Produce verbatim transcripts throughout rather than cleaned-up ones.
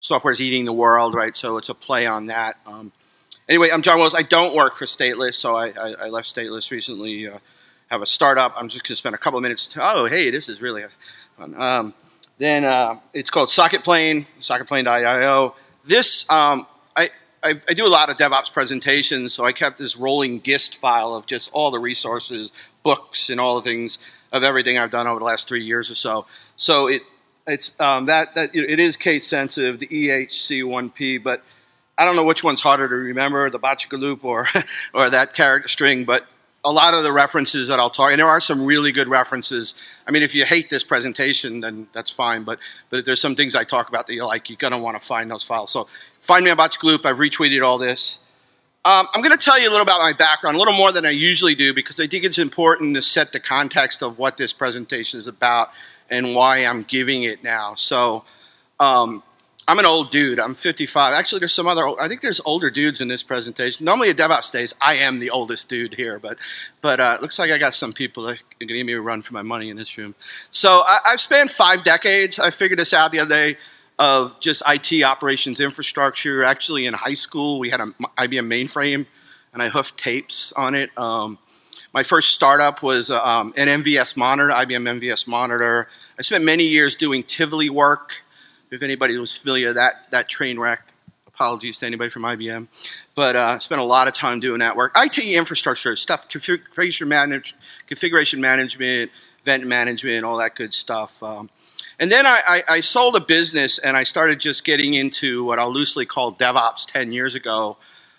software's eating the world, right? So it's a play on that. Um, anyway, I'm John Willis. I don't work for Stateless, so I, I, I left Stateless recently. Uh, have a startup. I'm just going to spend a couple of minutes. To, oh, hey, this is really fun. Um, then uh, it's called SocketPlane, socketplane dot i o. This, um, I, I, I do a lot of DevOps presentations, so I kept this rolling gist file of just all the resources, books, and all the things of everything I've done over the last three years or so. So it it's um, that that it is case sensitive, the E H C one P, but I don't know which one's harder to remember, the Botchka loop or or that character string. But a lot of the references that I'll talk, and there are some really good references. I mean, if you hate this presentation, then that's fine. But but if there's some things I talk about that you like, you're gonna want to find those files. So find me on Botchka loop. I've retweeted all this. Um, I'm going to tell you a little about my background, a little more than I usually do, because I think it's important to set the context of what this presentation is about and why I'm giving it now. So um, I'm an old dude. I'm fifty-five. Actually, there's some other, I think there's older dudes in this presentation. Normally at DevOps Days, I am the oldest dude here, but but uh, it looks like I got some people that are going to give me a run for my money in this room. So I, I've spent five decades. I figured this out the other day, of just I T operations infrastructure. Actually, in high school, we had an I B M mainframe, and I hoofed tapes on it. Um, my first startup was uh, um, an M V S monitor, I B M M V S monitor. I spent many years doing Tivoli work. If anybody was familiar with that, that train wreck, apologies to anybody from I B M. But I uh, spent a lot of time doing that work. I T infrastructure stuff, configuration, manage, configuration management, event management, all that good stuff. Um, And then I, I, I sold a business, and I started just getting into what I'll loosely call DevOps ten years ago,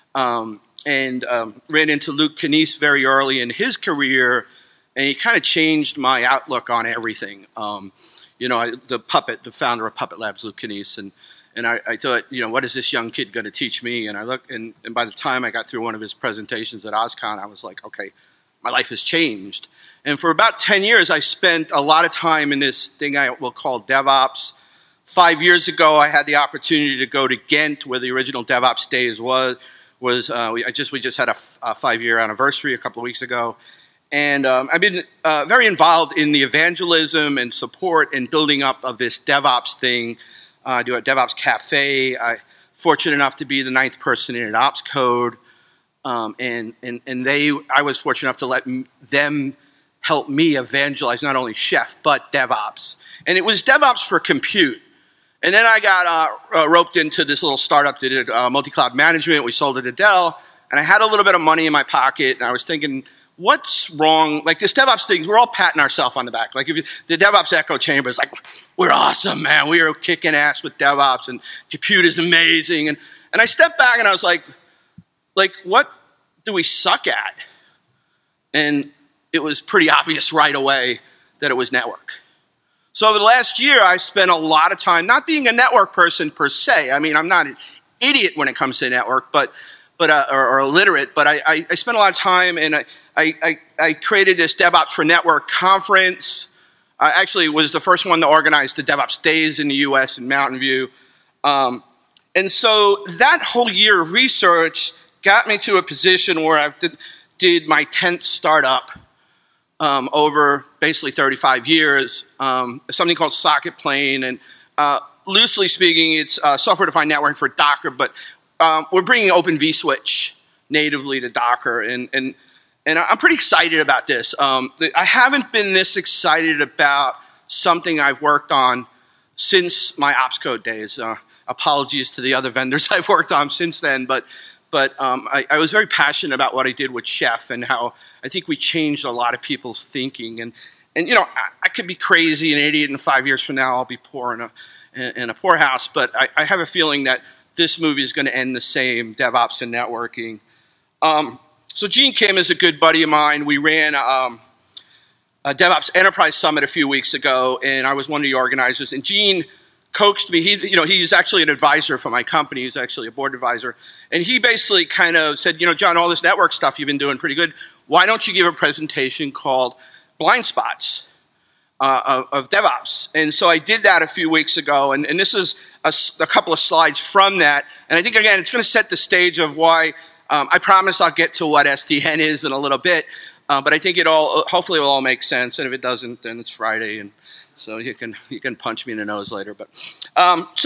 um, and um, ran into Luke Kanice very early in his career, and he kind of changed my outlook on everything. Um, you know, I, the Puppet, the founder of Puppet Labs, Luke Kanice, and and I, I thought, you know, what is this young kid going to teach me? And I looked, and, and by the time I got through one of his presentations at OSCON, I was like, okay, my life has changed. And for about ten years, I spent a lot of time in this thing I will call DevOps. Five years ago, I had the opportunity to go to Ghent, where the original DevOps Days was. Was uh, we, I just we just had a, f a five-year anniversary a couple of weeks ago, and um, I've been uh, very involved in the evangelism and support and building up of this DevOps thing. Uh, I do a DevOps Cafe. I'm fortunate enough to be the ninth person in an Ops Code, um, and and and they I was fortunate enough to let m them. help me evangelize not only Chef, but DevOps. And it was DevOps for compute. And then I got uh, uh, roped into this little startup that did uh, multi-cloud management. We sold it to Dell. And I had a little bit of money in my pocket. And I was thinking, what's wrong? Like this DevOps thing, we're all patting ourselves on the back. Like if you, the DevOps echo chamber is like, we're awesome, man. We are kicking ass with DevOps. And compute is amazing. And, and I stepped back and I was like, like, what do we suck at? And it was pretty obvious right away that it was network. So over the last year, I spent a lot of time not being a network person per se. I mean, I'm not an idiot when it comes to network, but but uh, or, or illiterate. But I, I, I spent a lot of time, and I I, I created this DevOps for Network conference. I actually was the first one to organize the DevOps Days in the U S in Mountain View, um, and so that whole year of research got me to a position where I did, did my tenth startup. Um, over basically thirty-five years, um, something called SocketPlane, and uh, loosely speaking, it's uh, software-defined network for Docker, but um, we're bringing Open vSwitch natively to Docker, and, and, and I'm pretty excited about this. Um, the, I haven't been this excited about something I've worked on since my Ops Code days. Uh, apologies to the other vendors I've worked on since then, but But um, I, I was very passionate about what I did with Chef and how I think we changed a lot of people's thinking. And, and you know, I, I could be crazy, an idiot, and five years from now I'll be poor in a, in, in a poorhouse. But I, I have a feeling that this movie is going to end the same, DevOps and networking. Um, so Gene Kim is a good buddy of mine. We ran um, a DevOps Enterprise Summit a few weeks ago, and I was one of the organizers. And Gene coaxed me. He, you know, he's actually an advisor for my company. He's actually a board advisor. And he basically kind of said, you know, John, all this network stuff you've been doing pretty good. Why don't you give a presentation called Blind Spots uh, of, of DevOps? And so I did that a few weeks ago. And, and this is a, a couple of slides from that. And I think, again, it's going to set the stage of why um, I promise I'll get to what S D N is in a little bit. Uh, but I think it all, hopefully it will all make sense. And if it doesn't, then it's Friday. And so you can, you can punch me in the nose later. But um, so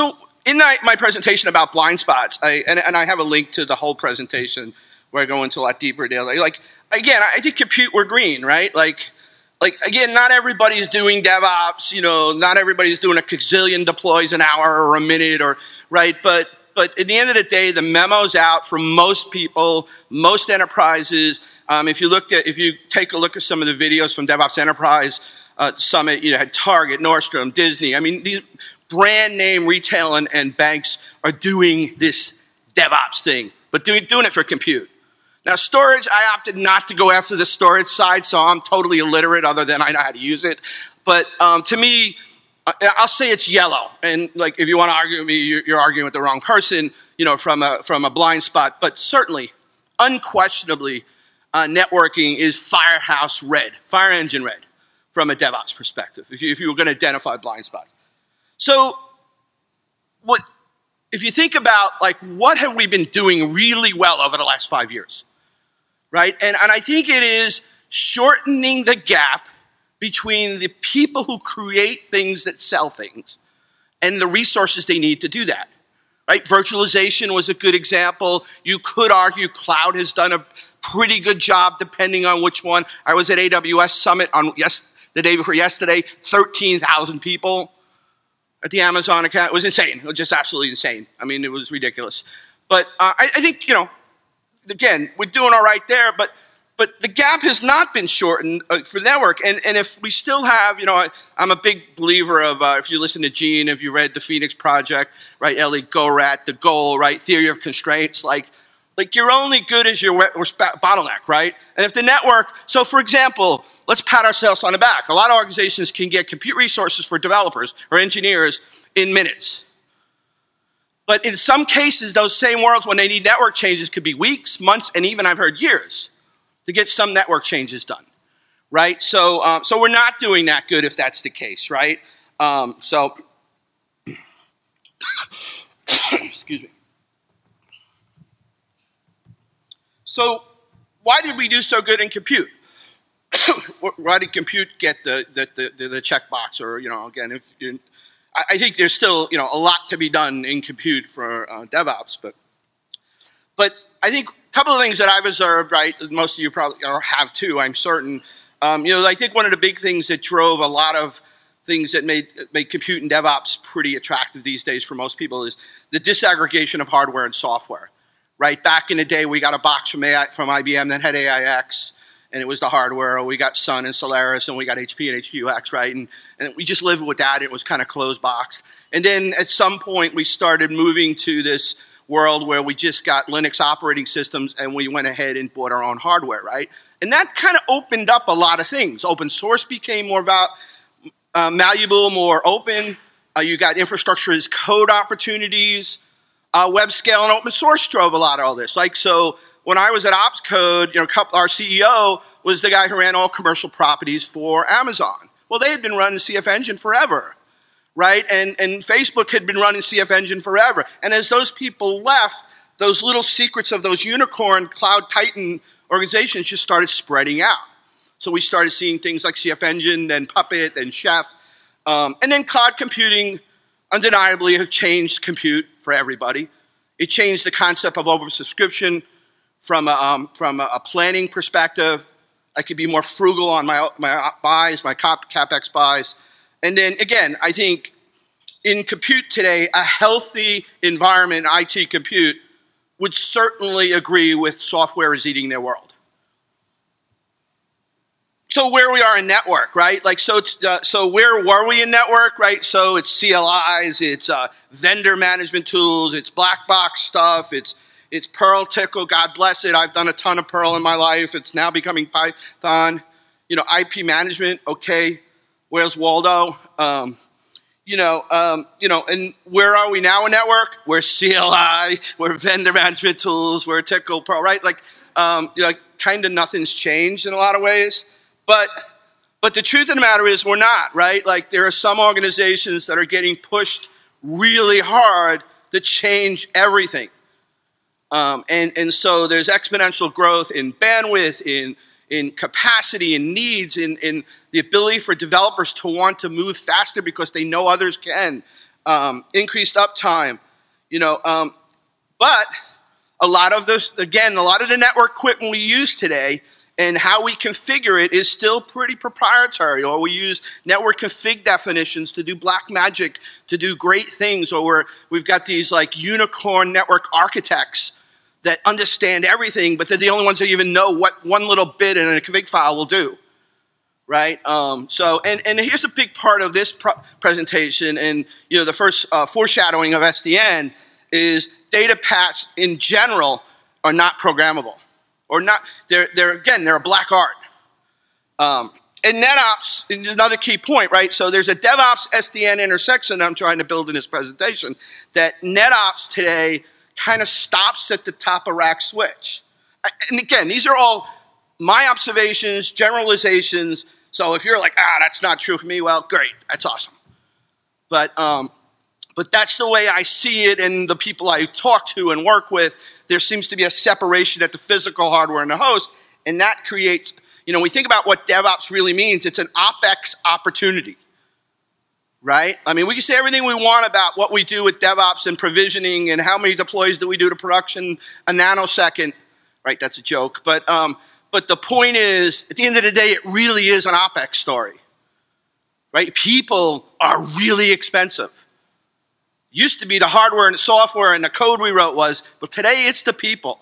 in my, my presentation about blind spots, I, and, and I have a link to the whole presentation where I go into a lot deeper detail. Like, again, I think compute, we're green, right? Like, like again, not everybody's doing DevOps, you know, not everybody's doing a gazillion deploys an hour or a minute, or, right? But, but at the end of the day, the memo's out for most people, most enterprises. Um, if you look at, if you take a look at some of the videos from DevOps Enterprise uh, Summit, you had Target, Nordstrom, Disney. I mean, these brand name retail and, and banks are doing this DevOps thing, but doing, doing it for compute. Now, storage, I opted not to go after the storage side, so I'm totally illiterate other than I know how to use it. But um, to me, I'll say it's yellow. And like, if you want to argue with me, you're, you're arguing with the wrong person, you know, from a, from a blind spot. But certainly, unquestionably, uh, networking is firehouse red, fire engine red, from a DevOps perspective, if you, if you were going to identify blind spots. So, what, if you think about, like, what have we been doing really well over the last five years, right? And, and I think it is shortening the gap between the people who create things that sell things and the resources they need to do that, right? Virtualization was a good example. You could argue cloud has done a pretty good job depending on which one. I was at A W S Summit on yes, the day before yesterday, thirteen thousand people at the Amazon account. It was insane. It was just absolutely insane. I mean, it was ridiculous. But uh, I, I think, you know, again, we're doing all right there, but but the gap has not been shortened uh, for network. And, and if we still have, you know, I, I'm a big believer of, uh, if you listen to Gene, if you read the Phoenix Project, right, Ellie Gorat, The Goal, right, Theory of Constraints, like, like you're only good as your bottleneck, right? And if the network, so for example, let's pat ourselves on the back. A lot of organizations can get compute resources for developers or engineers in minutes. But in some cases, those same worlds, when they need network changes, could be weeks, months, and even I've heard years to get some network changes done, right? So, um, so we're not doing that good if that's the case, right? Um, so, excuse me. So, why did we do so good in compute? Why did compute get the the the, the checkbox? Or, you know, again, if you, I, I think there's still, you know, a lot to be done in compute for uh, DevOps, but but I think a couple of things that I've observed, right? Most of you probably or have too, I'm certain. Um, you know, I think one of the big things that drove a lot of things that made made compute and DevOps pretty attractive these days for most people is the disaggregation of hardware and software. Right, back in the day, we got a box from A I, from I B M that had A I X, and it was the hardware. Or we got Sun and Solaris, and we got H P and H Q X, right? And, and we just lived with that. It was kind of closed box. And then at some point, we started moving to this world where we just got Linux operating systems, and we went ahead and bought our own hardware, right? And that kind of opened up a lot of things. Open source became more val uh, malleable, more open. Uh, you got infrastructure as code opportunities. Uh, web scale and open source drove a lot of all this. Like, so when I was at OpsCode, you know, our C E O was the guy who ran all commercial properties for Amazon. Well, they had been running C F Engine forever, right? And, and Facebook had been running C F Engine forever. And as those people left, those little secrets of those unicorn cloud titan organizations just started spreading out. So we started seeing things like C F Engine, then Puppet, then Chef. Um, and then cloud computing undeniably has changed compute for everybody. It changed the concept of oversubscription from a, um, from a, a planning perspective. I could be more frugal on my, my buys, my CapEx buys. And then again, I think in compute today, a healthy environment, I T compute, would certainly agree with software is eating their world. So where we are in network, right? Like, so, it's, uh, so where were we in network, right? So it's C L Is, it's uh, vendor management tools, it's black box stuff, it's it's Perl, Tickle, God bless it. I've done a ton of Perl in my life. It's now becoming Python. You know, I P management, okay. Where's Waldo? Um, you know, um, you know, and where are we now in network? We're C L I, we're vendor management tools, we're Tickle, Perl, right? Like, um, you know, like kind of nothing's changed in a lot of ways. But, but the truth of the matter is we're not, right? Like there are some organizations that are getting pushed really hard to change everything. Um, and, and so there's exponential growth in bandwidth, in, in capacity, in needs, in, in the ability for developers to want to move faster because they know others can. um, increased uptime, you know, um, but a lot of this, again, a lot of the network equipment we use today and how we configure it is still pretty proprietary, or we use network config definitions to do black magic, to do great things, or we're, we've got these like unicorn network architects that understand everything, but they're the only ones that even know what one little bit in a config file will do, right? Um, so, and, and here's a big part of this pro presentation, and you know, the first uh, foreshadowing of S D N is data paths in general are not programmable, or not. They're they're again they're a black art. Um, and NetOps is another key point, right? So there's a DevOps S D N intersection I'm trying to build in this presentation. That NetOps today kind of stops at the top of rack switch. And again, these are all my observations, generalizations. So if you're like, ah, that's not true for me, well, great, that's awesome. But um, But that's the way I see it, and the people I talk to and work with, there seems to be a separation at the physical hardware and the host, and that creates, you know, when we think about what DevOps really means, it's an OpEx opportunity, right? I mean, we can say everything we want about what we do with DevOps and provisioning and how many deploys do we do to production a nanosecond, right? That's a joke. But, um, but the point is, at the end of the day, it really is an OpEx story, right? People are really expensive. Used to be the hardware and the software and the code we wrote was, but today it's the people.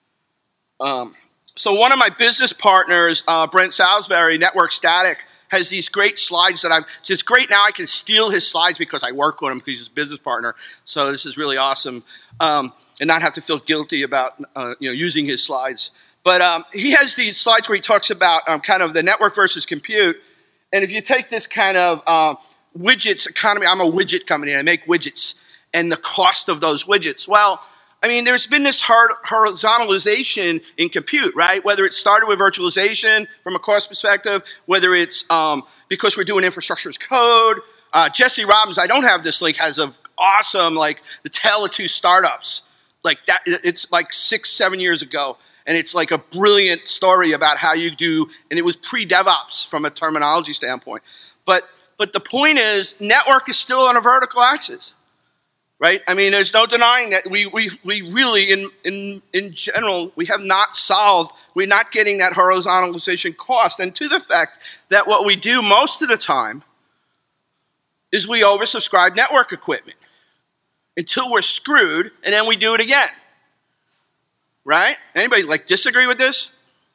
Um, so one of my business partners, uh, Brent Salisbury, Network Static, has these great slides that I've, so it's great now I can steal his slides because I work with him because he's a business partner. So this is really awesome. Um, and not have to feel guilty about uh, you know, using his slides. But um, he has these slides where he talks about um, kind of the network versus compute. And if you take this kind of uh, widgets economy, I'm a widget company, I make widgets, and the cost of those widgets. Well, I mean, there's been this hard horizontalization in compute, right? Whether it started with virtualization from a cost perspective, whether it's um, because we're doing infrastructure as code. Uh, Jesse Robbins, I don't have this link, has a awesome, like, the tale of two startups. Like that, it's like six, seven years ago. And it's like a brilliant story about how you do, and it was pre-DevOps from a terminology standpoint. But, but the point is, network is still on a vertical axis. Right? I mean, there's no denying that we, we, we really, in, in, in general, we have not solved, we're not getting that horizontalization cost. And to the fact that what we do most of the time is we oversubscribe network equipment until we're screwed, and then we do it again. Right? Anybody like disagree with this?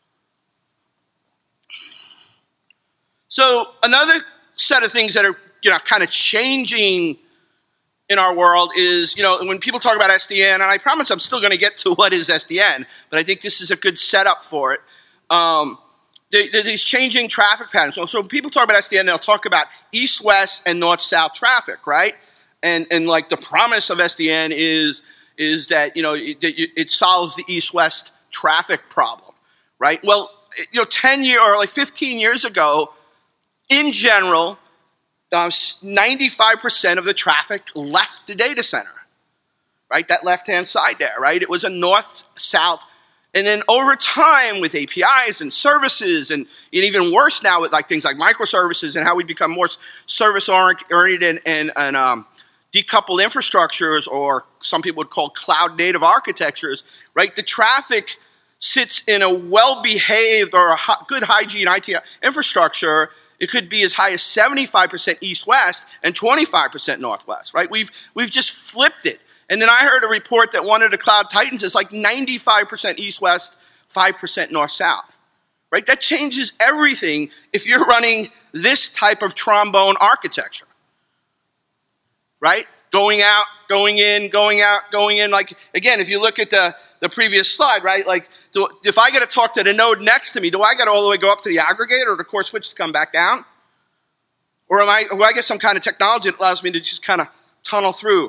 So another set of things that are, you know, kind of changing in our world is, you know, when people talk about S D N, and I promise I'm still going to get to what is S D N, but I think this is a good setup for it. Um, there, there, these changing traffic patterns. So, so when people talk about S D N, they'll talk about east-west and north-south traffic, right? And and like the promise of S D N is is that, you know, it, it solves the east-west traffic problem, right? Well, you know, ten year or like fifteen years ago, in general, Um, ninety-five percent of the traffic left the data center, right? That left-hand side there, right? It was a north-south. And then over time with A P Is and services, and, and even worse now with like things like microservices and how we become more service-oriented and, and, and um, decoupled infrastructures, or some people would call cloud-native architectures, right? The traffic sits in a well-behaved or a good hygiene I T infrastructure. It could be as high as seventy-five percent east-west and twenty-five percent northwest, right? We've, we've just flipped it. And then I heard a report that one of the cloud titans is like ninety-five percent east-west, five percent north-south, right? That changes everything if you're running this type of trombone architecture, right? Going out, going in, going out, going in. Like, again, if you look at the, the previous slide, right? Like, do, if I got to talk to the node next to me, do I got to all the way go up to the aggregator or the core switch to come back down? Or am I, do I get some kind of technology that allows me to just kind of tunnel through?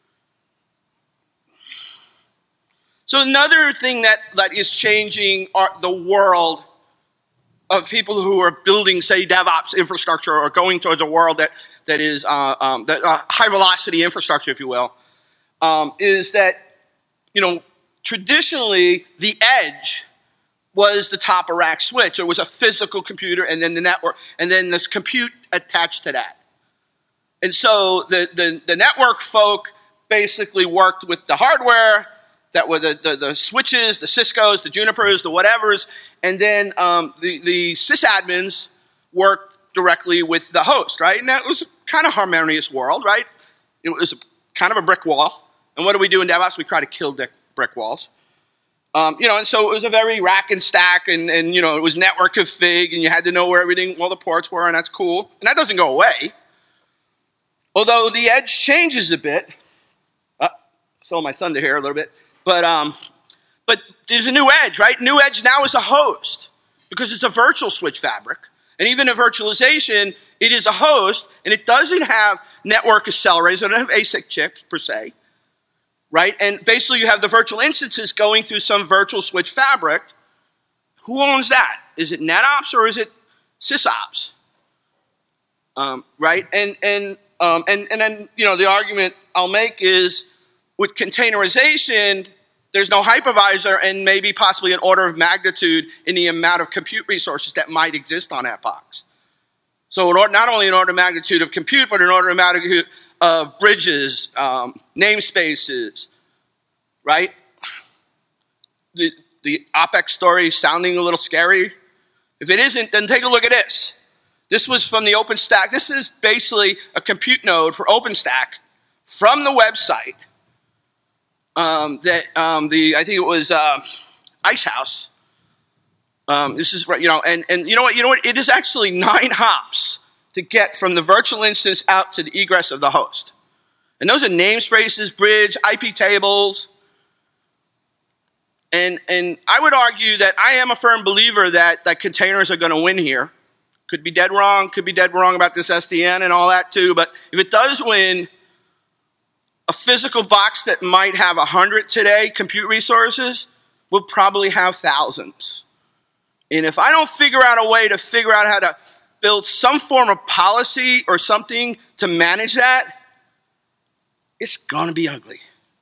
So another thing that, that is changing our, the world of people who are building, say, DevOps infrastructure, or going towards a world that, that is uh, um, that, uh, high-velocity infrastructure, if you will, um, is that, you know, traditionally, the edge was the top of rack switch. It was a physical computer, and then the network, and then this compute attached to that. And so the, the, the network folk basically worked with the hardware, that were the, the, the switches, the Ciscos, the Junipers, the whatevers, and then um, the, the sysadmins worked directly with the host, right? And that was kind of harmonious world, right? It was kind of a brick wall. And what do we do in DevOps? We try to kill brick walls. Um, you know, and so it was a very rack and stack, and, and, you know, it was network config, and you had to know where everything, all the ports were, and that's cool. And that doesn't go away. Although the edge changes a bit. Uh, stole my thunder here a little bit. But, um, but there's a new edge, right? New edge now is a host because it's a virtual switch fabric. And even in virtualization, it is a host, and it doesn't have network accelerators. It doesn't have A S I C chips, per se, right? And basically, you have the virtual instances going through some virtual switch fabric. Who owns that? Is it NetOps or is it SysOps? Um, right? And, and, um, and, and then, you know, the argument I'll make is, with containerization, there's no hypervisor and maybe possibly an order of magnitude in the amount of compute resources that might exist on Epox. So not only an order of magnitude of compute, but an order of magnitude of bridges, um, namespaces, right? The, the OpEx story sounding a little scary. If it isn't, then take a look at this. This was from the OpenStack. This is basically a compute node for OpenStack from the website. Um, that um, the I think it was uh, Icehouse. Um, this is right, you know, and and you know what, you know what? It is actually nine hops to get from the virtual instance out to the egress of the host, and those are namespaces, bridge, I P tables, and and I would argue that I am a firm believer that that containers are going to win here. Could be dead wrong. Could be dead wrong about this S D N and all that too. But if it does win, a physical box that might have one hundred today compute resources will probably have thousands. And if I don't figure out a way to figure out how to build some form of policy or something to manage that, it's going to be ugly.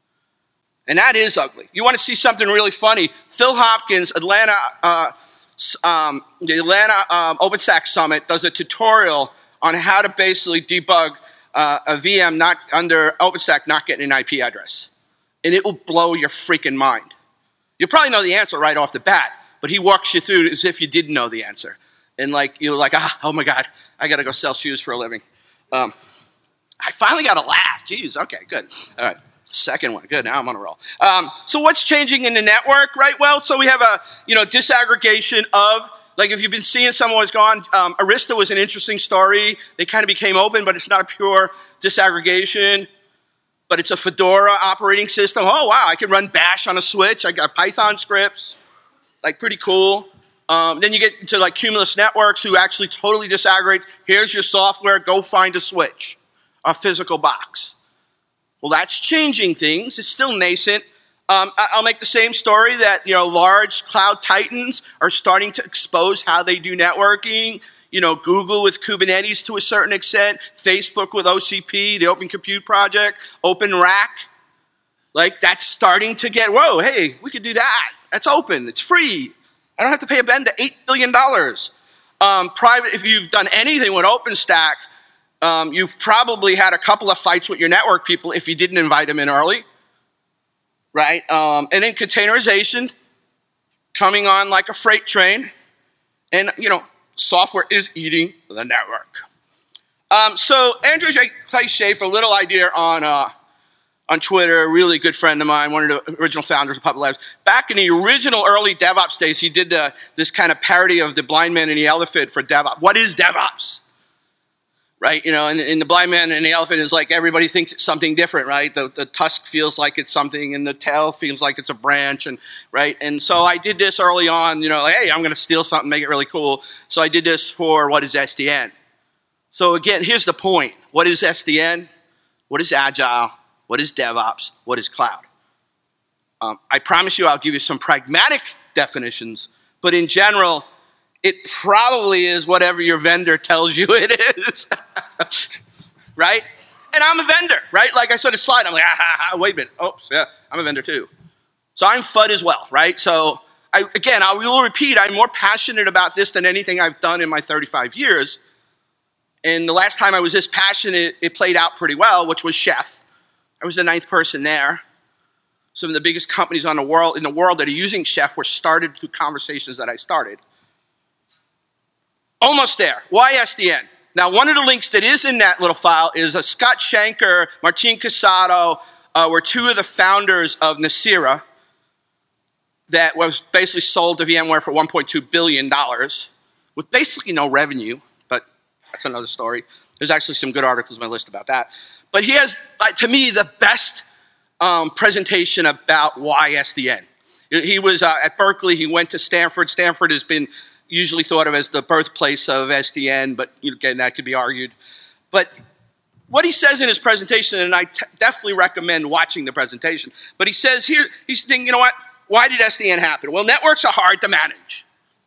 And that is ugly. You want to see something really funny? Phil Hopkins, Atlanta, uh, um, the Atlanta um, OpenStack Summit, does a tutorial on how to basically debug Uh, a V M not under OpenStack not getting an I P address. And it will blow your freaking mind. You'll probably know the answer right off the bat, but he walks you through as if you didn't know the answer. And like, you're like, ah, oh my God, I gotta go sell shoes for a living. Um, I finally got a laugh. Jeez, okay, good. All right, second one, good, now I'm on a roll. Um, so what's changing in the network, right? Well, so we have a, you know, disaggregation of, like if you've been seeing someone who's gone, um, Arista was an interesting story. They kind of became open, but it's not a pure disaggregation. But it's a Fedora operating system. Oh, wow, I can run bash on a switch. I got Python scripts. Like, pretty cool. Um, then you get into like Cumulus Networks, who actually totally disaggregates. Here's your software. Go find a switch, a physical box. Well, that's changing things. It's still nascent. Um, I'll make the same story that, you know, large cloud titans are starting to expose how they do networking. You know, Google with Kubernetes to a certain extent, Facebook with O C P, the Open Compute Project, OpenRack. Like, that's starting to get, whoa, hey, we could do that. That's open. It's free. I don't have to pay a vendor eight billion dollars. Um, private, if you've done anything with OpenStack, um, you've probably had a couple of fights with your network people if you didn't invite them in early. Right? Um, and then containerization coming on like a freight train. And, you know, software is eating the network. Um, so Andrew Clay Schaefer, a little idea on, uh, on Twitter, a really good friend of mine, one of the original founders of Puppet Labs. Back in the original early DevOps days, he did uh, this kind of parody of the blind man and the elephant for DevOps. What is DevOps? Right, you know, and, and the blind man and the elephant is like everybody thinks it's something different, right? The, the tusk feels like it's something, and the tail feels like it's a branch, and right. And so I did this early on, you know, like, hey, I'm going to steal something, make it really cool. So I did this for what is S D N. So again, here's the point: what is S D N? What is Agile? What is DevOps? What is cloud? Um, I promise you, I'll give you some pragmatic definitions, but in general, it probably is whatever your vendor tells you it is, right? And I'm a vendor, right? Like I saw the slide, I'm like, ah, ah, ah, wait a minute. Oh, yeah, I'm a vendor too. So I'm F U D as well, right? So I, again, I will repeat, I'm more passionate about this than anything I've done in my thirty-five years. And the last time I was this passionate, it played out pretty well, which was Chef. I was the ninth person there. Some of the biggest companies on the world, in the world that are using Chef were started through conversations that I started. Almost there. Why S D N? Now, one of the links that is in that little file is a Scott Shanker, Martin Casado, uh, were two of the founders of Nicira that was basically sold to VMware for one point two billion dollars with basically no revenue. That's another story. There's actually some good articles on my list about that. But he has, uh, to me, the best um, presentation about why S D N. He was uh, at Berkeley. He went to Stanford. Stanford has been usually thought of as the birthplace of S D N, but again, that could be argued. But what he says in his presentation, and I t- definitely recommend watching the presentation, but he says here, he's thinking, you know what? Why did S D N happen? Well, networks are hard to manage.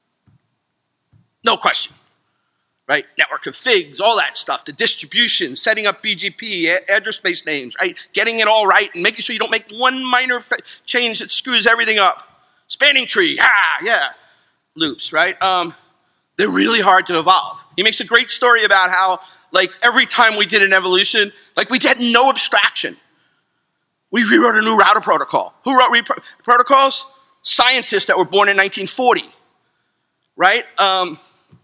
No question. Right, network configs, all that stuff, the distribution, setting up B G P, address space names, right, getting it all right and making sure you don't make one minor change that screws everything up. Spanning tree, ah, yeah, loops, right? Um, they're really hard to evolve. He makes a great story about how, like, every time we did an evolution, like, we did no abstraction. We rewrote a new router protocol. Who wrote re- protocols? Scientists that were born in nineteen forty, right? Um,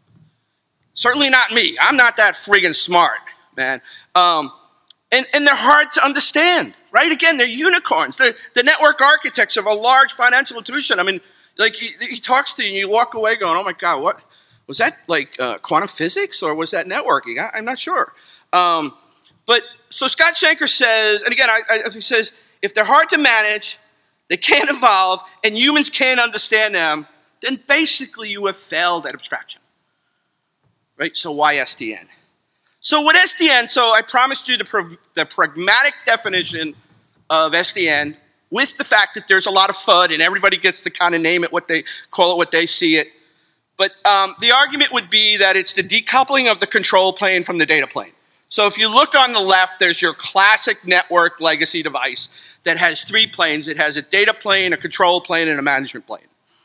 Certainly not me. I'm not that friggin' smart, man. Um, and, and they're hard to understand, right? Again, they're unicorns. They're the network architects of a large financial institution. I mean, like, he, he talks to you and you walk away going, oh my God, what? Was that like uh, quantum physics or was that networking? I, I'm not sure. Um, but so Scott Shanker says, and again, I, I, he says, if they're hard to manage, they can't evolve, and humans can't understand them, then basically you have failed at abstraction. Right, so why S D N? So with S D N, so I promised you the, pro- the pragmatic definition of S D N with the fact that there's a lot of F U D and everybody gets to kind of name it what they call it, what they see it. But um, the argument would be that it's the decoupling of the control plane from the data plane. So if you look on the left, there's your classic network legacy device that has three planes. It has a data plane, a control plane, and a management plane.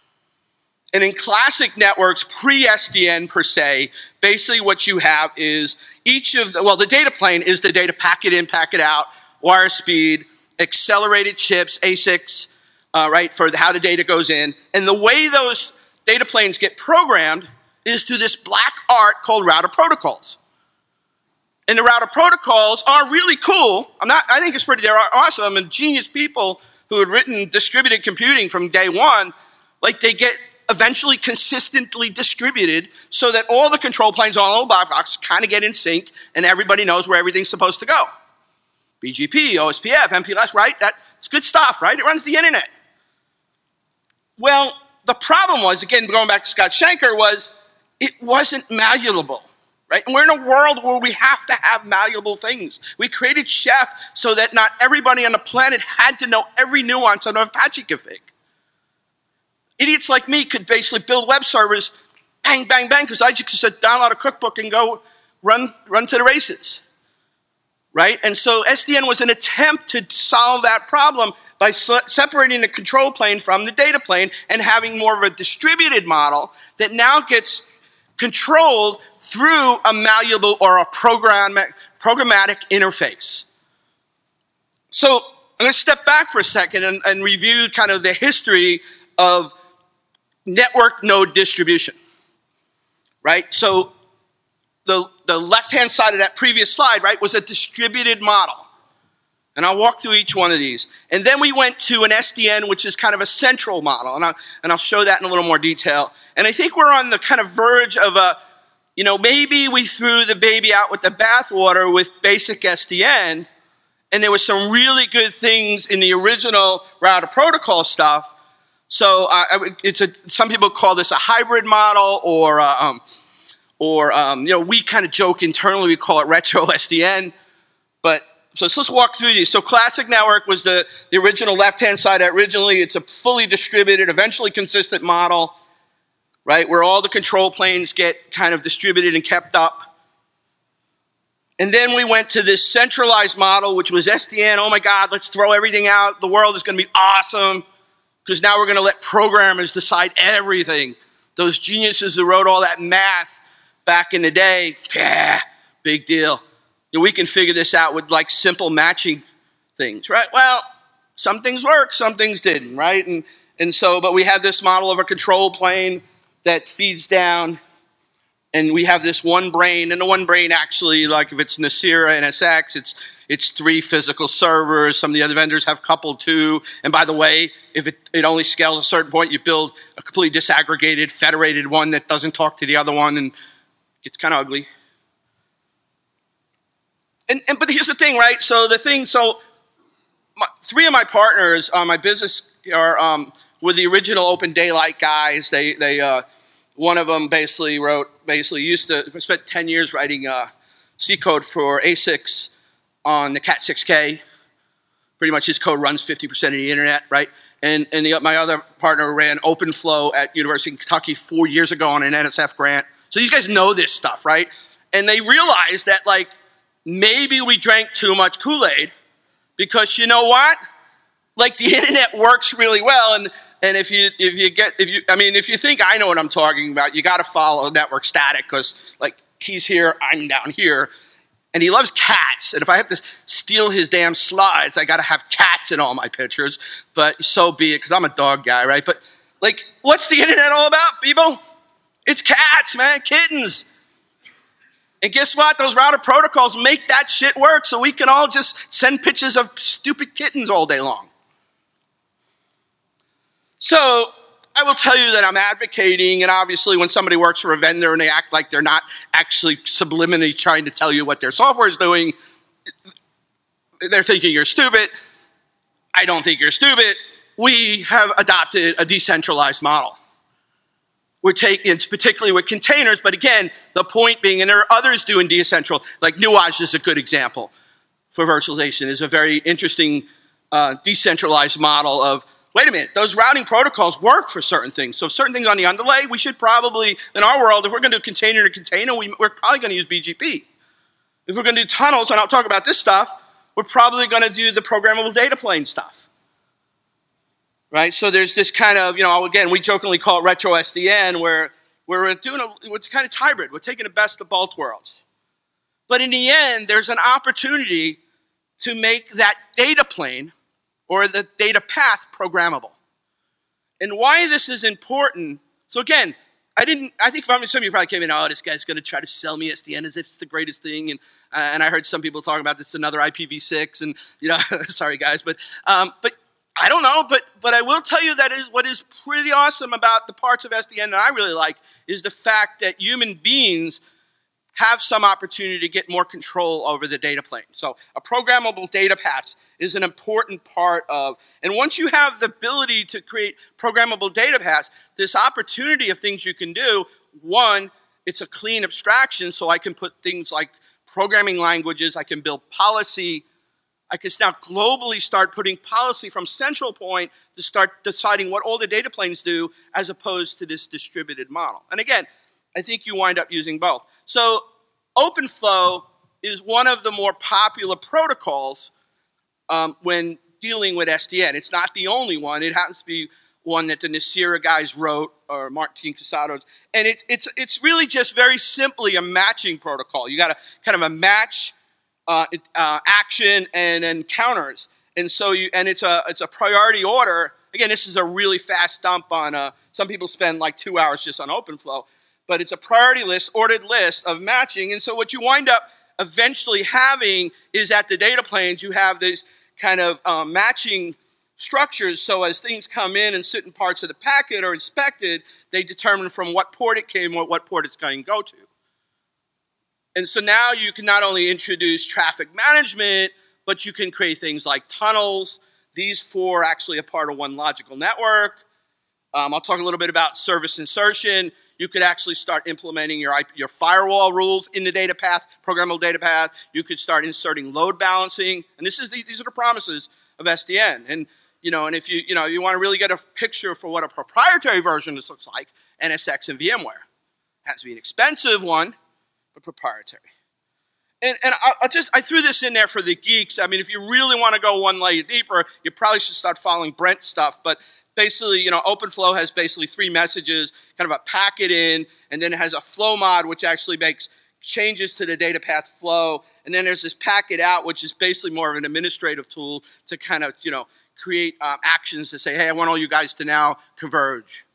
And in classic networks, pre-S D N per se, basically what you have is each of the, well, the data plane is the data packet in, packet out, wire speed, accelerated chips, A SICs, uh, right, for how the data goes in. And the way those data planes get programmed is through this black art called router protocols. And the router protocols are really cool. I'm not, I think it's pretty, they're awesome, and genius people who had written distributed computing from day one, like they get eventually consistently distributed so that all the control planes on a little black box kind of get in sync and everybody knows where everything's supposed to go. B G P, O S P F, M P L S, right? That's good stuff, right? It runs the internet. Well, the problem was, again, going back to Scott Shanker, was it wasn't malleable, right? And we're in a world where we have to have malleable things. We created Chef so that not everybody on the planet had to know every nuance of an Apache config. Idiots like me could basically build web servers, bang, bang, bang, because I just said download a cookbook and go run, run to the races, right? And so S D N was an attempt to solve that problem by separating the control plane from the data plane and having more of a distributed model that now gets controlled through a malleable or a program, programmatic interface. So I'm going to step back for a second and, and review kind of the history of network node distribution, right? So the, the left-hand side of that previous slide, right, was a distributed model. And I'll walk through each one of these. And then we went to an S D N, which is kind of a central model. And I'll, and I'll show that in a little more detail. And I think we're on the kind of verge of a, you know, maybe we threw the baby out with the bathwater with basic S D N. And there was some really good things in the original router protocol stuff. So uh, it's a, some people call this a hybrid model, or uh, um, or um, you know, we kind of joke internally, we call it retro S D N. But so let's walk through these. So classic network was the, the original left-hand side. Originally, it's a fully distributed, eventually consistent model, right, where all the control planes get kind of distributed and kept up. And then we went to this centralized model, which was S D N. Oh my God, let's throw everything out. The world is going to be awesome, because now we're going to let programmers decide everything. Those geniuses who wrote all that math back in the day, yeah, big deal. You know, we can figure this out with like simple matching things, right? Well, some things work, some things didn't, right? And and so, but we have this model of a control plane that feeds down, and we have this one brain, and the one brain actually, like if it's Nicira N S X, it's it's three physical servers. Some of the other vendors have coupled two. And by the way, if it, it only scales a certain point, you build a completely disaggregated, federated one that doesn't talk to the other one, and it gets kind of ugly. And, and but here's the thing, right? So the thing, so my, three of my partners, uh, my business are um, were the original Open Daylight guys. They they uh, one of them basically wrote, basically used to spent ten years writing uh, C code for A SICs on the Cat six K. Pretty much his code runs fifty percent of the internet, right? And and the, my other partner ran OpenFlow at University of Kentucky four years ago on an N S F grant. So these guys know this stuff, right? And they realized that like maybe we drank too much Kool-Aid, because you know what? Like the internet works really well, and and if you if you get if you I mean if you think I know what I'm talking about, you got to follow network static, because like he's here, I'm down here. And he loves cats. And if I have to steal his damn slides, I got to have cats in all my pictures. But so be it, because I'm a dog guy, right? But, like, what's the internet all about, people? It's cats, man, kittens. And guess what? Those router protocols make that shit work, so we can all just send pictures of stupid kittens all day long. So I will tell you that I'm advocating, and obviously when somebody works for a vendor and they act like they're not actually subliminally trying to tell you what their software is doing, they're thinking you're stupid. I don't think you're stupid. We have adopted a decentralized model. We're taking, it's particularly with containers, but again, the point being, and there are others doing decentral, like Nuage is a good example for virtualization, is a very interesting uh, decentralized model of, wait a minute, those routing protocols work for certain things. So certain things on the underlay, we should probably, in our world, if we're going to do container to container, we, we're probably going to use B G P. If we're going to do tunnels, and I'll talk about this stuff, we're probably going to do the programmable data plane stuff. Right? So there's this kind of, you know, again, we jokingly call it retro S D N, where, where we're doing a, it's kind of hybrid. We're taking the best of both worlds. But in the end, there's an opportunity to make that data plane or the data path programmable. And why this is important, so again, I didn't, I think some of you probably came in, oh, this guy's going to try to sell me S D N as if it's the greatest thing, and uh, and I heard some people talk about this another I P v six, and you know, sorry guys, but um, but I don't know, but but I will tell you that is what is pretty awesome about the parts of S D N that I really like is the fact that human beings have some opportunity to get more control over the data plane. So a programmable data path is an important part of, and once you have the ability to create programmable data paths, this opportunity of things you can do, one, it's a clean abstraction, so I can put things like programming languages, I can build policy, I can now globally start putting policy from central point to start deciding what all the data planes do as opposed to this distributed model. And again, I think you wind up using both. So OpenFlow is one of the more popular protocols um, when dealing with S D N. It's not the only one. It happens to be one that the Nicira guys wrote, or Martin Casados. And it's, it's, it's really just very simply a matching protocol. You got a kind of a match uh, uh, action and then counters. And so you, and it's a, it's a priority order. Again, this is a really fast dump on, uh, some people spend like two hours just on OpenFlow. But it's a priority list, ordered list of matching. And so what you wind up eventually having is at the data planes, you have these kind of um, matching structures. So as things come in and sit in parts of the packet or inspected, they determine from what port it came or what port it's going to go to. And so now you can not only introduce traffic management, but you can create things like tunnels. These four are actually a part of one logical network. Um, I'll talk a little bit about service insertion. You could actually start implementing your, your firewall rules in the data path, programmable data path. You could start inserting load balancing. And this is the, these are the promises of S D N. And, you know, and if you, you know, you want to really get a picture for what a proprietary version of this looks like, N S X and VMware. It has to be an expensive one, but proprietary. And, and I, I just, I threw this in there for the geeks. I mean, if you really want to go one layer deeper, you probably should start following Brent's stuff. But basically, you know, OpenFlow has basically three messages, kind of a packet in, and then it has a flow mod, which actually makes changes to the data path flow. And then there's this packet out, which is basically more of an administrative tool to kind of, you know, create um, actions to say, hey, I want all you guys to now converge.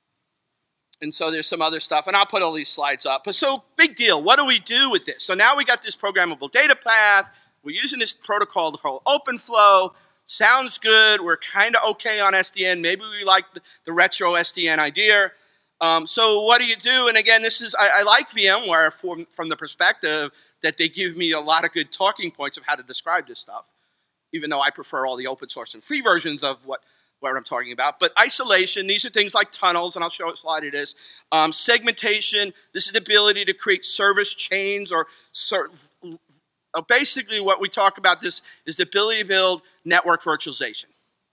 And so there's some other stuff, and I'll put all these slides up. But so big deal, what do we do with this? So now we got this programmable data path. We're using this protocol called OpenFlow. Sounds good. We're kind of okay on S D N. Maybe we like the, the retro S D N idea. Um, so what do you do? And again, this is, I, I like VMware from, from the perspective that they give me a lot of good talking points of how to describe this stuff, even though I prefer all the open source and free versions of what, what I'm talking about. But isolation, these are things like tunnels, and I'll show a slide of this. Um, segmentation, this is the ability to create service chains or certain, uh, basically what we talk about this is the ability to build network virtualization.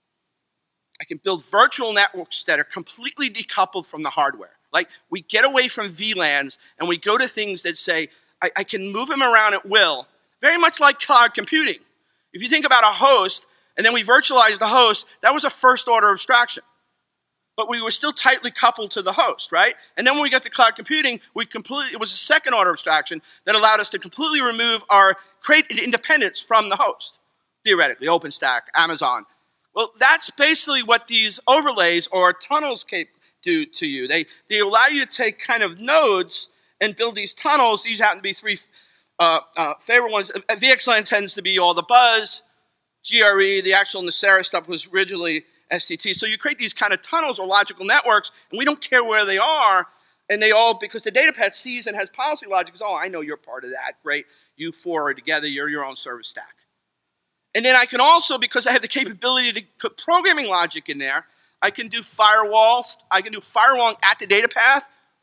I can build virtual networks that are completely decoupled from the hardware. Like, we get away from V LANs and we go to things that say, I, I can move them around at will, very much like cloud computing. If you think about a host, and then we virtualized the host, that was a first order abstraction. But we were still tightly coupled to the host, right? And then when we got to cloud computing, we completely, it was a second order abstraction that allowed us to completely remove our, create independence from the host, theoretically, OpenStack, Amazon. Well, that's basically what these overlays or tunnels do to you. They, they allow you to take kind of nodes and build these tunnels. These happen to be three uh, uh, favorite ones. V X LAN tends to be all the buzz. G R E, the actual Nicira stuff was originally S T T. So you create these kind of tunnels or logical networks, and we don't care where they are. And they all, because the data path sees and has policy logic, is, oh, I know you're part of that. Great. You four are together. You're your own service stack. And then I can also, because I have the capability to put programming logic in there, I can do firewalls. I can do firewalling at the data path.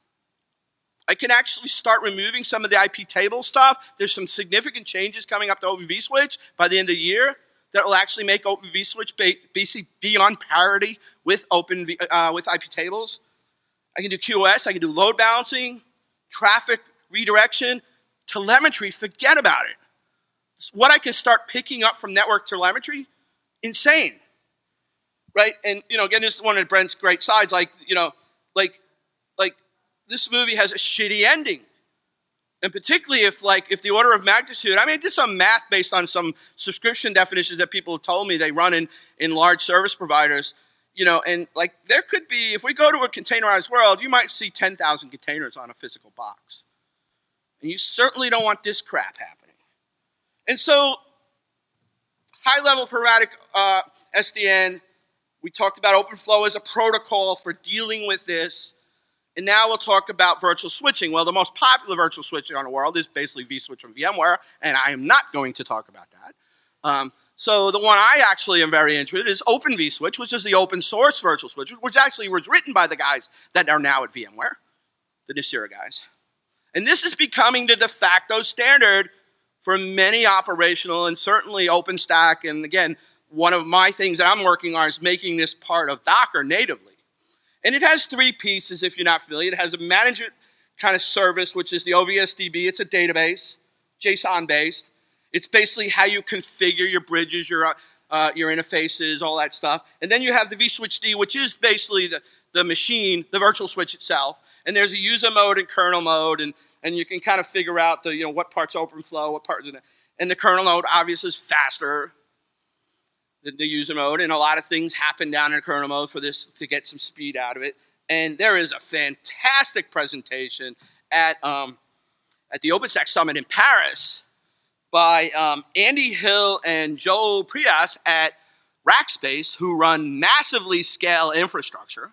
I can actually start removing some of the I P table stuff. There's some significant changes coming up to Open vSwitch by the end of the year that will actually make Open vSwitch basically be on parity with Open uh, with I P tables. I can do Q o S. I can do load balancing, traffic redirection, telemetry. Forget about it. What I can start picking up from network telemetry, insane, right? And you know, again, this is one of Brent's great sides. Like, you know, like, like this movie has a shitty ending, and particularly if, like, if the order of magnitude. I mean, I did some math based on some subscription definitions that people have told me they run in in large service providers. You know, and like there could be, if we go to a containerized world, you might see ten thousand containers on a physical box, and you certainly don't want this crap happening. And so, high-level programmatic uh, S D N, we talked about OpenFlow as a protocol for dealing with this. And now we'll talk about virtual switching. Well, the most popular virtual switching on the world is basically vSwitch from VMware, and I am not going to talk about that. Um, so the one I actually am very interested in is Open vSwitch, which is the open source virtual switch, which actually was written by the guys that are now at VMware, the Nicira guys. And this is becoming the de facto standard for many operational and certainly OpenStack. And again, one of my things that I'm working on is making this part of Docker natively. And it has three pieces, if you're not familiar. It has a manager kind of service, which is the O V S D B. It's a database, JSON-based. It's basically how you configure your bridges, your, uh, your interfaces, all that stuff. And then you have the vSwitchD, which is basically the, the machine, the virtual switch itself. And there's a user mode and kernel mode, and And you can kind of figure out the, you know, what part's OpenFlow, what parts, and the kernel mode obviously is faster than the user mode, and a lot of things happen down in kernel mode for this to get some speed out of it. And there is a fantastic presentation at um, at the OpenStack Summit in Paris by um, Andy Hill and Joe Prias at Rackspace, who run massively scale infrastructure,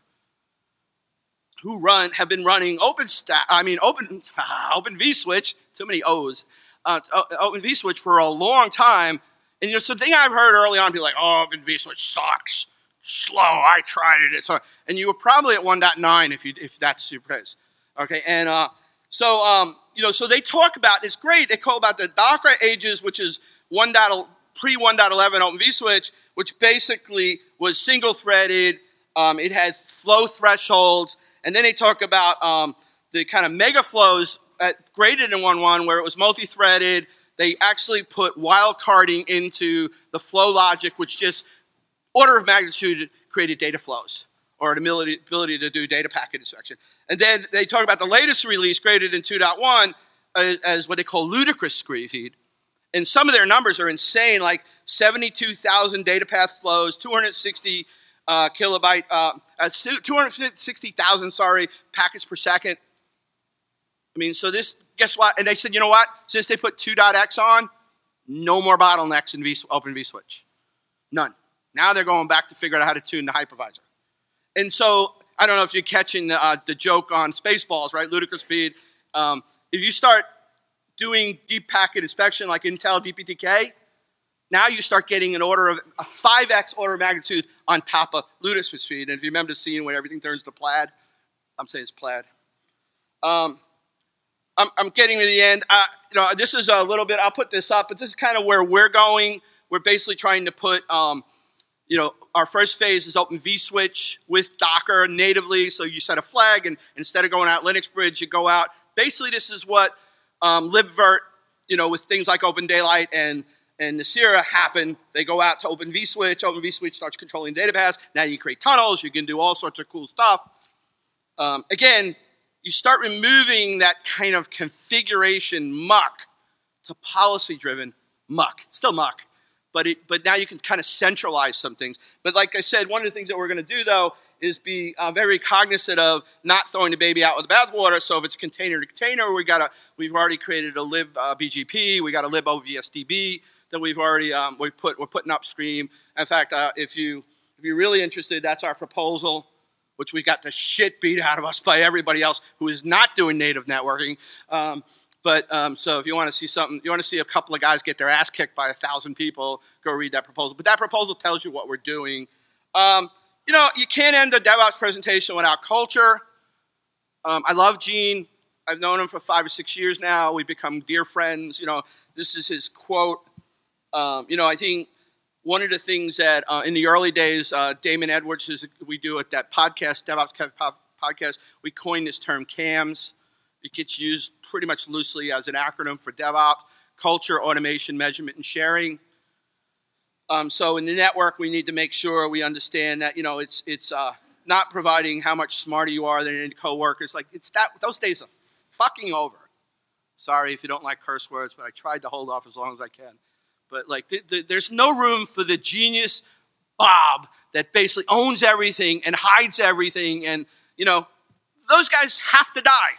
who run have been running OpenStack, I mean Open Open vSwitch, too many O's, uh, Open vSwitch for a long time. And you know, so the thing I've heard early on, be like, oh, Open vSwitch sucks, slow. I tried it, it's hard. And you were probably at one point nine if you if that's your case, okay. And uh, so um, you know, so they talk about, it's great. They call about the Docker ages, which is one pre one point eleven Open vSwitch, which basically was single threaded. Um, it had flow thresholds. And then they talk about um, the kind of mega flows at greater than one point one, where it was multi-threaded. They actually put wildcarding into the flow logic, which just order of magnitude created data flows, or an ability, ability to do data packet inspection. And then they talk about the latest release, greater than two point one, as, as what they call ludicrous speed. And some of their numbers are insane, like seventy-two thousand data path flows, two hundred sixty uh, kilobyte, uh, uh, two hundred sixty thousand, sorry, packets per second. I mean, so this, guess what? And they said, you know what? Since they put two dot x on, no more bottlenecks in v, Open vSwitch. None. Now they're going back to figure out how to tune the hypervisor. And so, I don't know if you're catching the, uh, the joke on Spaceballs, right? Ludicrous speed. Um, if you start doing deep packet inspection like Intel D P T K, now you start getting an order of a five x order of magnitude on top of ludicrous speed. And if you remember the scene where everything turns to plaid, I'm saying it's plaid. Um, I'm, I'm getting to the end. Uh, you know, this is a little bit, I'll put this up, but this is kind of where we're going. We're basically trying to put, um, you know, our first phase is Open vSwitch with Docker natively. So you set a flag, and instead of going out Linux Bridge, you go out. Basically, this is what um, libvirt, you know, with things like Open Daylight and and Nicira happen. They go out to Open vSwitch. Open vSwitch starts controlling data paths. Now you create tunnels. You can do all sorts of cool stuff. Um, again, you start removing that kind of configuration muck to policy-driven muck. It's still muck, but it, but now you can kind of centralize some things. But like I said, one of the things that we're going to do, though, is be uh, very cognizant of not throwing the baby out with the bathwater. So if it's container to container, we got a, we've already created a lib uh, B G P. We got a lib O V S D B that we've already um, we put we're putting upstream. In fact, uh, if you if you're really interested, that's our proposal, which we got the shit beat out of us by everybody else who is not doing native networking. Um, but um, so if you want to see something, you want to see a couple of guys get their ass kicked by a thousand people, go read that proposal. But that proposal tells you what we're doing. Um, you know, you can't end a DevOps presentation without culture. Um, I love Gene. I've known him for five or six years now. We've become dear friends. You know, this is his quote. Um, you know, I think one of the things that uh, in the early days, uh, Damon Edwards, is, we do at that podcast, DevOps podcast, we coined this term CAMS. It gets used pretty much loosely as an acronym for DevOps, culture, automation, measurement, and sharing. Um, so in the network, we need to make sure we understand that, you know, it's it's uh, not providing how much smarter you are than any coworkers. Like, it's that, those days are fucking over. Sorry if you don't like curse words, but I tried to hold off as long as I can. But like, th th there's no room for the genius Bob that basically owns everything and hides everything. And, you know, those guys have to die.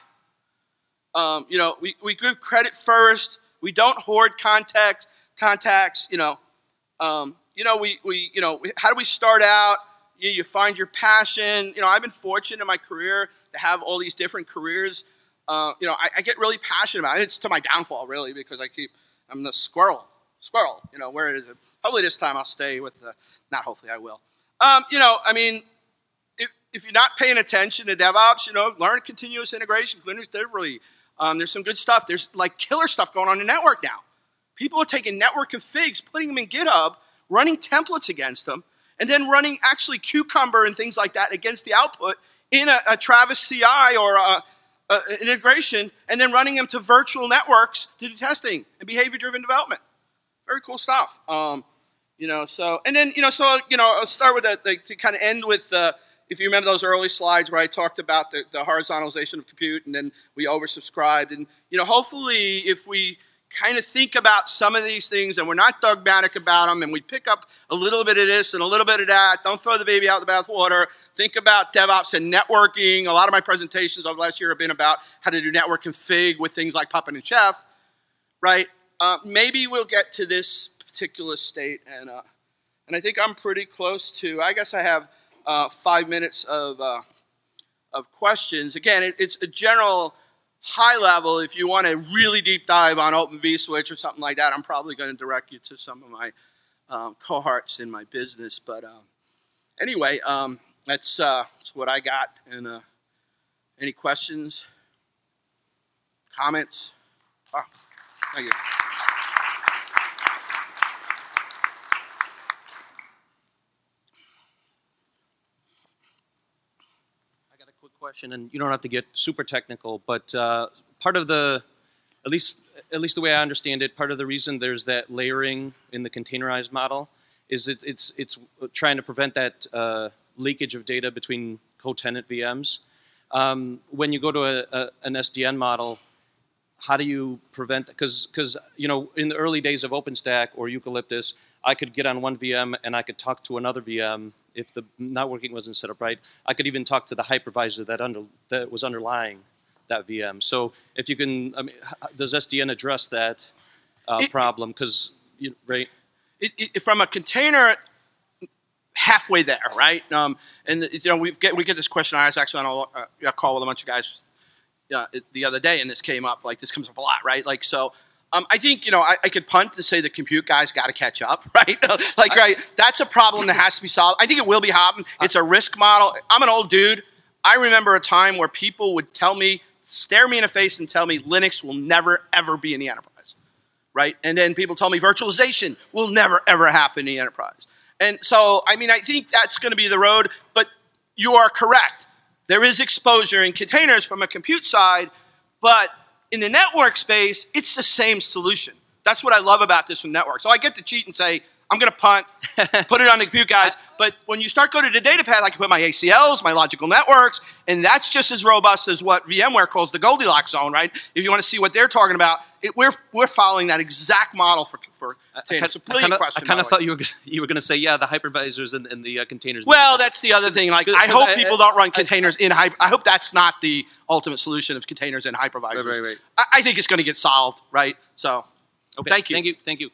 Um, you know, we, we give credit first. We don't hoard contact, contacts, you know. Um, you know, we, we, you know, we, how do we start out? You, you find your passion. You know, I've been fortunate in my career to have all these different careers. Uh, you know, I, I get really passionate about it. It's to my downfall, really, because I keep, I'm the squirrel. Squirrel, you know, where is it? Hopefully this time I'll stay with the, not hopefully I will. Um, you know, I mean, if, if you're not paying attention to DevOps, you know, learn continuous integration, continuous delivery. Um, there's some good stuff. There's like killer stuff going on in the network now. People are taking network configs, putting them in GitHub, running templates against them, and then running actually Cucumber and things like that against the output in a, a Travis C I or a, a, an integration, and then running them to virtual networks to do testing and behavior-driven development. Very cool stuff. Um, you know, so, and then, you know, so, you know, I'll start with that, like, to kind of end with, uh, if you remember those early slides where I talked about the, the horizontalization of compute, and then we oversubscribed. And, you know, hopefully if we kind of think about some of these things and we're not dogmatic about them, and we pick up a little bit of this and a little bit of that, don't throw the baby out with the bathwater, think about DevOps and networking. A lot of my presentations over last year have been about how to do network config with things like Puppet and Chef, right? Uh, maybe we'll get to this particular state, and uh, and I think I'm pretty close to. I guess I have uh, five minutes of uh, of questions. Again, it, it's a general high level. If you want a really deep dive on Open vSwitch or something like that, I'm probably going to direct you to some of my um, cohorts in my business. But um, anyway, um, that's uh, that's what I got. And uh, any questions, comments? Oh, thank you. Question, and you don't have to get super technical, but uh, part of the, at least at least the way I understand it, part of the reason there's that layering in the containerized model is it, it's it's trying to prevent that uh, leakage of data between co-tenant V Ms. Um, when you go to a, a, an S D N model, how do you prevent, because, because you know, in the early days of OpenStack or Eucalyptus, I could get on one V M and I could talk to another V M if the networking wasn't set up right. I could even talk to the hypervisor that under that was underlying that V M. So if you can, I mean, does S D N address that uh, it, problem? Because, you, right? It, it, from a container, halfway there, right? Um, and you know, we get we get this question. I was actually on a, a call with a bunch of guys uh, the other day, and this came up. Like this comes up a lot, right? Like so. Um, I think, you know, I, I could punt to say the compute guys got to catch up, right? like, right, that's a problem that has to be solved. I think it will be happening. It's a risk model. I'm an old dude. I remember a time where people would tell me, stare me in the face and tell me Linux will never, ever be in the enterprise, right? And then people told me virtualization will never, ever happen in the enterprise. And so, I mean, I think that's going to be the road, but you are correct. There is exposure in containers from a compute side, but in the network space, it's the same solution. That's what I love about this from network. So I get to cheat and say, I'm going to punt, put it on the compute guys. But when you start going to the data path, I can put my A C Ls, my logical networks, and that's just as robust as what VMware calls the Goldilocks zone, right? If you want to see what they're talking about, it, we're we're following that exact model for for containers. I kind of I kind of thought you were you were going to say, yeah, the hypervisors and, and the uh, containers. Well, that's the other thing. Like, I hope I, people I, don't run containers I, in hyper. I hope that's not the ultimate solution of containers and hypervisors. Right, right, right. I, I think it's going to get solved, right? So, okay. Thank you, thank you, thank you.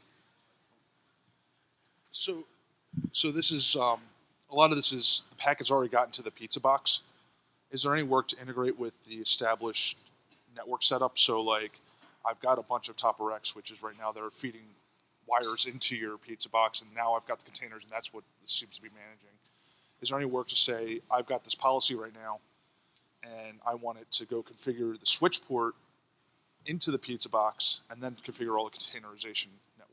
So, so this is um, a lot of this is the packet's already gotten to the pizza box. Is there any work to integrate with the established network setup? So, like, I've got a bunch of TopperX switches right now that are feeding wires into your pizza box, and now I've got the containers, and that's what this seems to be managing. Is there any work to say I've got this policy right now, and I want it to go configure the switch port into the pizza box, and then configure all the containerization network?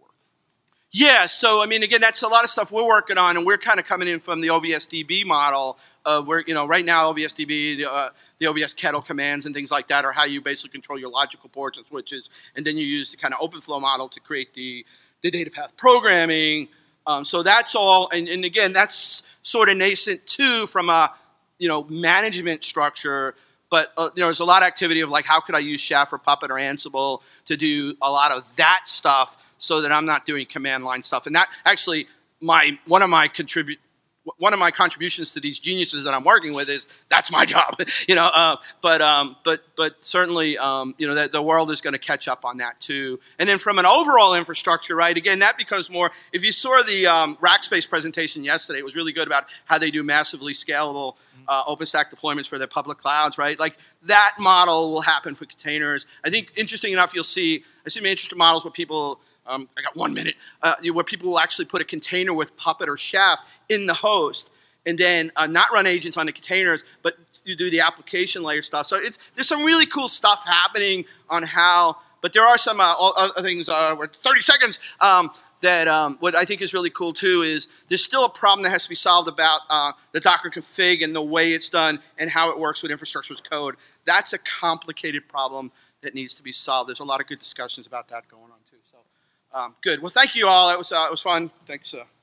Yeah, so I mean, again, that's a lot of stuff we're working on, and we're kind of coming in from the O V S D B model of where, you know, right now O V S D B, the, uh, the O V S kettle commands and things like that are how you basically control your logical ports and switches, and then you use the kind of OpenFlow model to create the, the data path programming. Um, so that's all, and, and again, that's sort of nascent too from a, you know, management structure. But uh, you know, there's a lot of activity of like, how could I use Chef or Puppet or Ansible to do a lot of that stuff, so that I'm not doing command line stuff. And that actually, my one of my contribute one of my contributions to these geniuses that I'm working with is that's my job, you know. Uh, but um, but but certainly, um, you know, that the world is going to catch up on that too. And then from an overall infrastructure, right? Again, that becomes more. If you saw the um, Rackspace presentation yesterday, it was really good about how they do massively scalable uh, OpenStack deployments for their public clouds, right? Like that model will happen for containers. I think interesting enough, you'll see. I see some interesting models where people. Um, I got one minute, uh, where people will actually put a container with Puppet or Chef in the host and then uh, not run agents on the containers, but you do the application layer stuff. So it's, there's some really cool stuff happening on how, but there are some uh, other things, uh, we're thirty seconds, um, that um, what I think is really cool too is there's still a problem that has to be solved about uh, the Docker config and the way it's done and how it works with infrastructure as code. That's a complicated problem that needs to be solved. There's a lot of good discussions about that going on too. So. Um, good. Well, thank you all. It was uh, it was fun. Thanks. Uh,